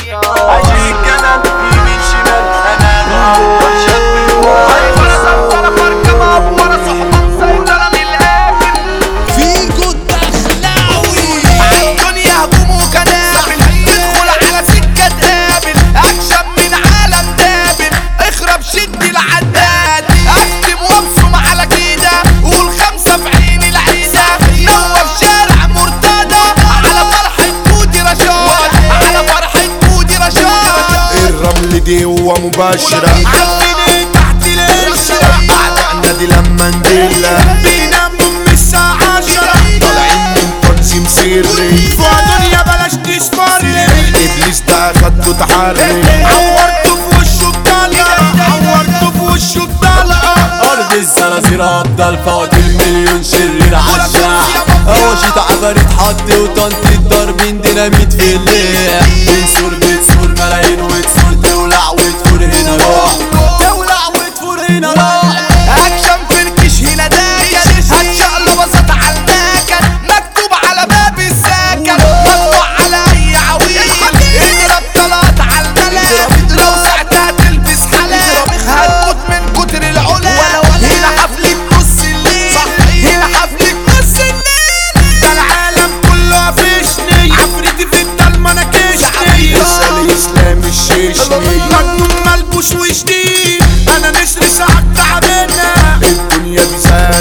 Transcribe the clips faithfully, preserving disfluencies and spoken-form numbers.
عايشين كلام يمين شمال انا بقى شاب ولا سلطنة فركة ورا صحبة مسيطرة من الاخر فيكو الدخلاوي عالدنيا هجوم وكنابل تدخل على سكة تقابل اكشن من عالم دابل اخرب شد العداد اكتب وابصم على كده قول خمسة في عين العيدة نور شارع مرتضى على فرحة بودي رشاد على فرحة بودي رشاد الرمل دي هو مباشرة عارفين ايه تحت القشرة أعدائنا دي لما ندلة بيناموا من الساعة عشرة طالعين من تنظيم سري فدنيا بلاش تشفري إبليس ده خدته تحري عورته في وشه بطلقة عورته في وشه بطلقة أرض الزنازير أبطال فوق المليون شرير عالشعب أوشيت عفاريت حط وطنطي ضاربين ديناميت في الليل بنسور بتسور ملايين وتسور تولع وتفور هنا روح تولع وتفور هنا روح اكشن فركش هنا داكن هتشقلب بسط على الناكن مكتوب على باب الساكن مطبوع على اي عويل اضرب طلعت على الملاك لو ساعتها تلبس حلال هتموت من كتر العلا هنا حفلة نص الليل هنا حفلة نص الليل ده العالم كله قفشني عفريتي في الضلمة نكشني اسأل إسلام الشيشني مجنون ملبوش وشديد انا نسر ساعات تعبنا الدنيا دي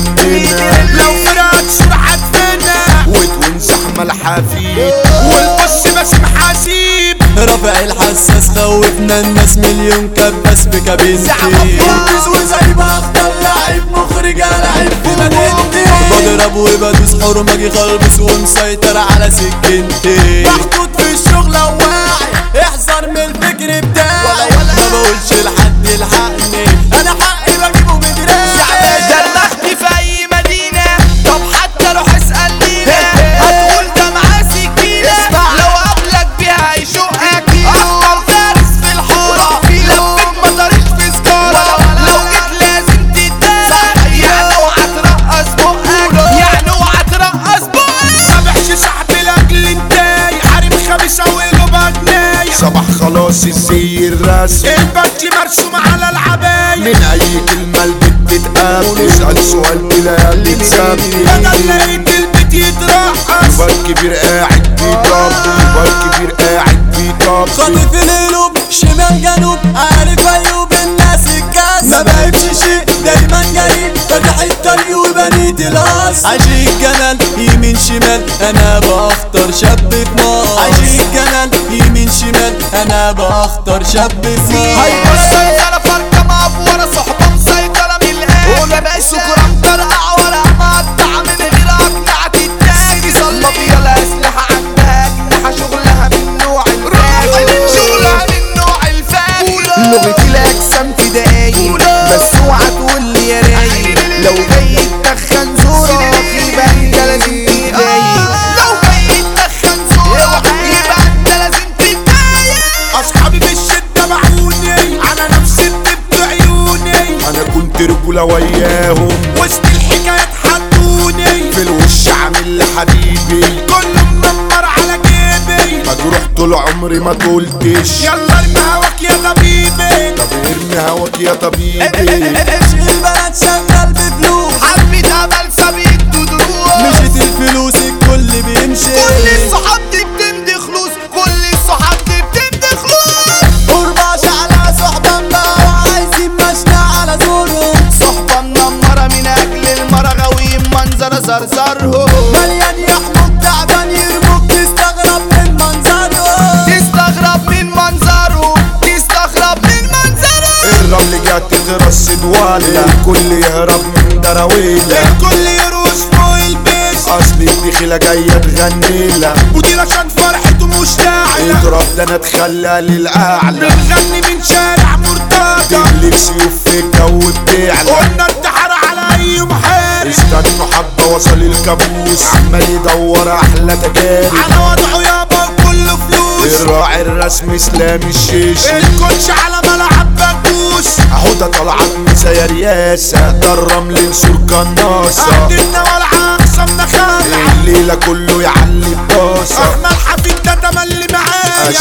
سننا لو فرقت سرعة فينا وتون زحمة الحفيد والبص باسم حسيب رافع الحساس خوفنا الناس مليون كباس بكابينتي بلبس وزي ما اختار لعيب مخرج لعيب في مدينتي بضرب وبدوس حرمجي خلبس ومسيطر على سكنتي محطوط في الشغل واعي احذر من الفكر بتاعي ما بقولش لحد الحقني انا حقي بجيبه بدراعي درختي في اي مدينة طب حتى روح اسأل لينا هتقول ده معاه سكينة لو قابلك بيها يشقك اكتر فارس في الحارة لفت ما طارش في سجارة لو جيت لازم تتدارى يعني اوعى ترقص بقك يعني اوعى ترقص بقك سامحش صاحب لاجل انتاي حريم خميس اوله بجناي صباح خلاص الزي الرسم البنك مرسوم على العباية من أي كلمة البت تتقابل اسأل سؤال كده اللي تسابني انا لقيت البيت يترقص يبقى الكبير قاعد بيطب يبقى الكبير قاعد بيطب خاطف القلوب شمال جنوب عارف عيوب الناس الكاس ما بقيتش شيء دايما جريء فتح الطريق وبنيت الاصل عايشين كنال يمين شمال انا بختار شاب في مصر عايشين كنال يمين شمال انا بختار شاب في مصر السيطرة فرقة مقفورة صحبة مسيطرة من الآخر سكرة مطرقع ورا مقطع من غير أقنعة التاج صلى بيا الأسلحة عندها أجنحة شغلها من نوع الفاجر شغلها من نوع الفاجر لغة الأجسام تضايق بس اوعى تقول لي يا رايق لو جاي تدخن زورك يبقى انت لازم تتضايق لو جاي تدخن زورك يبقى انت لازم تتضايق أصحابي في الشدة معوني على نفسي بتبت عيوني أنا كنت رجولة وياهم وسط الحكايات حطوني في الوش عامل لحبيبي كله منمر على جيبي مجروح طول عمري ما قلتش يلا ارمي هواك يا طبيبي طب ارمي هواك يا طبيبي عشق البلد شغال بفلوس حبيت امل سابق دروس مشيت الفلوس الكل بيمشي كل الصحاب دي بتمضي خلوص كل الصحاب دي بتمضي خلوص قرباش على صحبة بقى وعايزين مشنا على زورهم صحبة منمرة من اجل المرة غاويين منظر زرزرهم مليان يحمق تعبان يرموك تستغرب من منظرهم تستغرب من منظره تستغرب من منظره الرمل جات تترصد ولا الكل يهرب من دراويلة الكل يروش فوق البيش اصل الدخيلة جاية تغني لها ودي عشان فرحته مشتعلة اضرب ده انا اتخلى للأعلى بنغني من شارع مرتضى تملك سيوف في الجو بتعلى قلنا انتحر على اي محارب استنوا حبة وصل الكابوس عمال يدور احلى تجارب على وضعه يابا وكله فلوس الراعي الرسم اسلام الشيش الكوتش على ملعب بكوس حوضة طلعت مسا يا رياسة ده الرمل نسور قناصة قدمنا ولا اقسمنا خالع الليلة كله يعلي الطاسة احنا الحفيد ده تملي معايا اشياء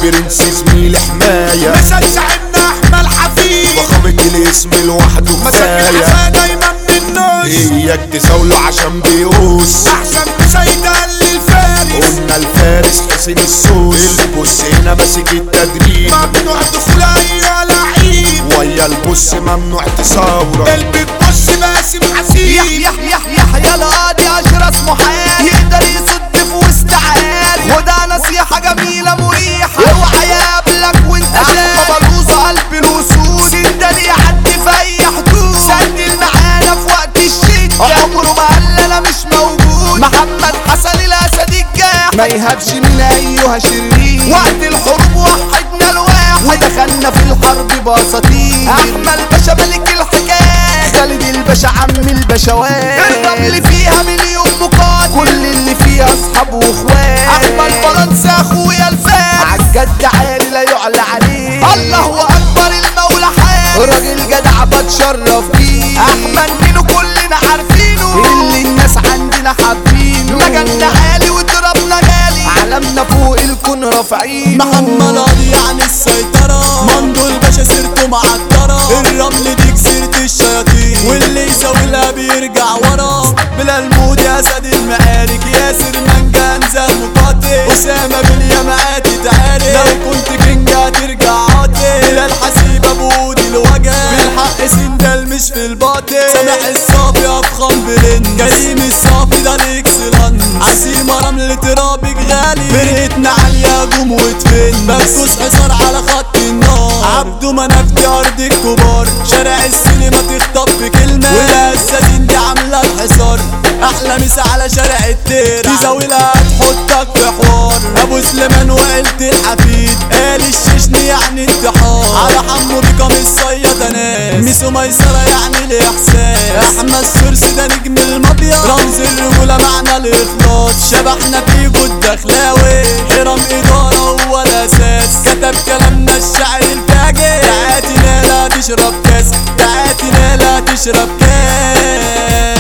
البرنس زميل حماية مثل شعبنا احمد حفيد فخامة الاسم لوحده مسك كفاية الحفا دايما من النص اياك تزاوله عشان بيقوس احسن مسيطر للفارس قلنا الفارس حسين السوس البص هنا ماسك التدريب ممنوع دخول ايها لعيب ويا البص ممنوع تصاورة قلبي تبص باسم حسين يح يح يح يحيى القاضي اشرس محال يقدر يصد في وسط عيال وده نصيحة جميلة مريحة اوعى يقابلك وانت شايف بلوزة قلب الوصول سندل يعدي في اي حدود سندل معانا في وقت الشدة عمره ما قال انا مش موجود محمد حسن الاسد الجاح ما يهبش من ايها شرير وقت الحروب وحدنا الواحد ودخلنا في الحرب بساطين احمد باشا ملك الحكاية خالد الباشا عم البشوات الرمل فيها مليون مقاتل كل اللي فيها اصحاب واخوات احمد فرنسا اخويا الفارس عالجد عالي لا يعلى عليه الله اكبر المولى حال راجل جدع بتشرف بيه احمد مينو كلنا عارفينه اللي الناس عندنا حابينه مجالنا عالي وضربنا غالي علمنا فوق الكون رافعين محمد قاضي يعني السيطرة مندو الباشا سيرته معطرة الرمل دي جزيرة الشياطين واللي يساويلها بيرجع ورا بلا المود يا اسد المعارك ياسر منجان زي مقاتل اسامة باليمعات اتعارك لو كنت كينج هترجع عاطل بلا الحسيب ابو دي الوجه بالحق سندل مش في الباطل سامح الصافي افخم برنس كريم الصافي ده الاكسلانس عزيمة رمل ترابك غالي فرقتنا عالية جم وتفن بفوز حصار على خط النار عبده مناف دي ارض الكبار شارع السينما تخطف في كلمة والاساسين دي عاملة الحصار احلى مسا على شارع التير تزاولها تحطك في حوار ابو سليمان وعيلة الحفيد قال الششني يعني انتحار على حمو بكم الصيادة ناس ميسو ميسرة يعني الاحساس احمد سورسي ده نجم المافيا رمز الرجولة معنى الاخلاص شبحنا فيه جود دخلاوي حرام ادارة هو الاساس كتب كلامنا الشعر الفاجر تعاتي نالا تشرب كاس تعاتي نالا تشرب كاس